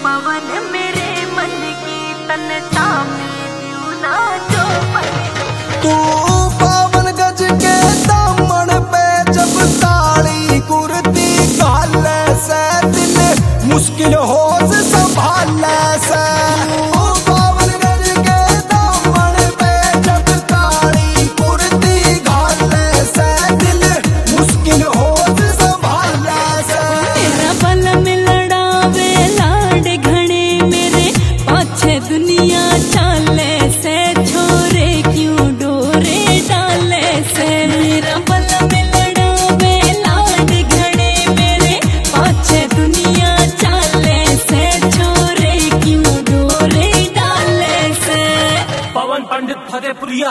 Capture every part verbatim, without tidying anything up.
पवन मेरे मन की तन चाबी दियो ना जो बने। तू बावन गज के दामन पे जब काली कुर्ती काले से दिल मुश्किल हो संभाले से। बावन गज के दामन पे जब काली कुर्ती काले से दिल मुश्किल हो संभाले से। तेरा बल मिलड़ावे लाड घने मेरे पाछे दुनिया चाले से छोरे क्यों डोरे डाले से। मेरा बल मिलड़ावे लाड घने मेरे पाछे दुनिया चाले से छोरे क्यों डोरे डाले से। पवन पंडित फतेहपुरिया।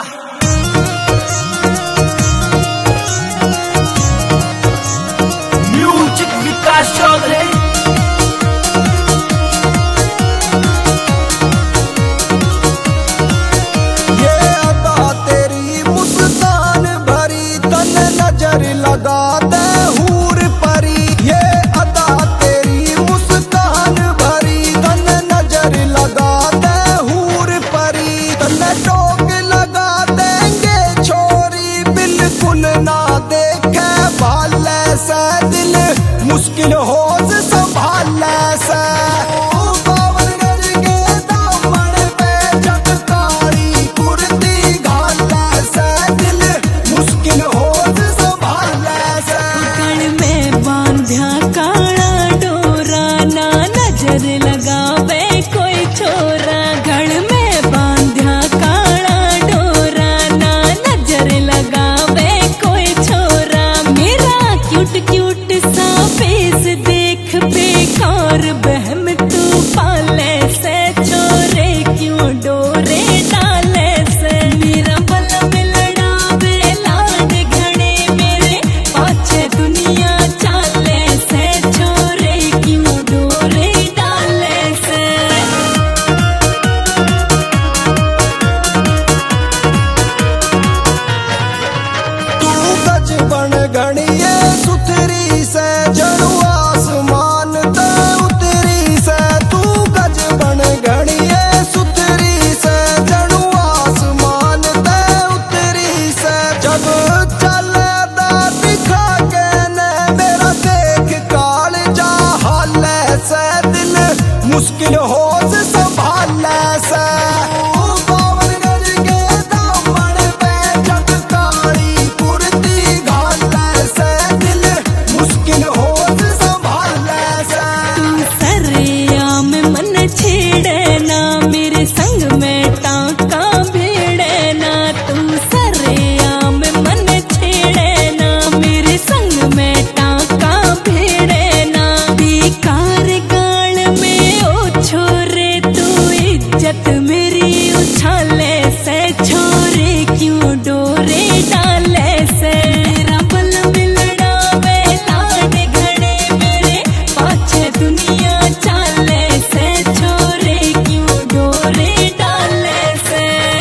म्यूजिक विकास चौधरी। ये अदा तेरी मुस्कान भरी तन नजर लगा दे हूर परी। ये अदा तेरी मुस्कान भरी तन नजर लगा दे हूर परी। तन टोक लगा देंगे छोरी बिल्कुल ना देखे भाले से दिल मुश्किल हो संभाले से। बावन गज के दामन पे जब काली कुर्ती घाले से दिल मुश्किल हो संभाले से। गल में बांध्या काला डोरा ना नजर लगावे कोई छोरा। गल में बांध्या काला डोरा ना नजर लगावे कोई छोरा। मेरा क्यूट क्यूट सा फेस देख बेकार बहम तू पाले से छोरे क्यों डोरे डाले से। मेरा बल मिलड़ावे लाड घने मेरे पाछे दुनिया चाले से छोरे क्यों डोरे डाले से। तू गज बन गणिये सुथरी से जड़ू आसमान ते उतरी से। तू गज बन गणिये सुथरी से जड़ू आसमान ते उतरी से। जब चले दा दिखा के ने मेरा देख काल जा हाले से दिल मुश्किल हो संभाले से। बावन गज के दामन पे जब काली कुर्ती घाले से दिल मुश्किल हो संभाले से। तू सरिया में मन छेड़े ना मेरे संग में टाका भिड़े ना। तू सरिया में मन छेड़े ना मेरे संग में टाका भिड़े ना। बेकार गाल में ओ छोरे तू इज्जत मेरी उछाले से छोरे क्यों डोरे डाले से। मेरा बल मिलड़ावे लाड घने मेरे पाछे दुनिया चाले से छोरे क्यों डोरे डाले से।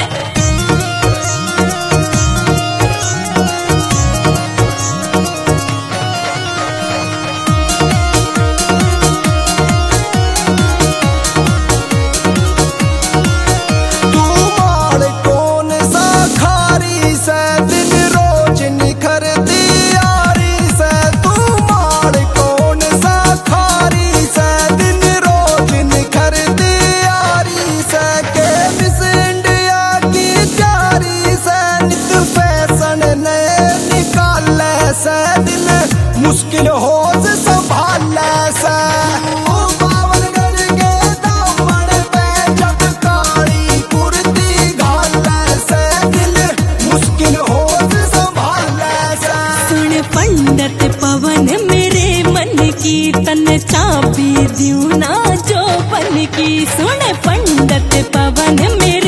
तू माल कौन सा खारी से दिन रोज निखरती यारी से। तू माल कौन सा खारी से दिन रोज निखरती यारी से। के मिस इंडिया की प्यारी से नित फैशन ने निकाले से दिल मुश्किल हो संभाले से। बावन गज के दामन पे जब काली कुर्ती घाले से दिल मुश्किल हो संभाले से। सुन पंडित पवन मेरे मन की तन चाबी दियो ना जो बन की। सुन पंडित पवन मेरे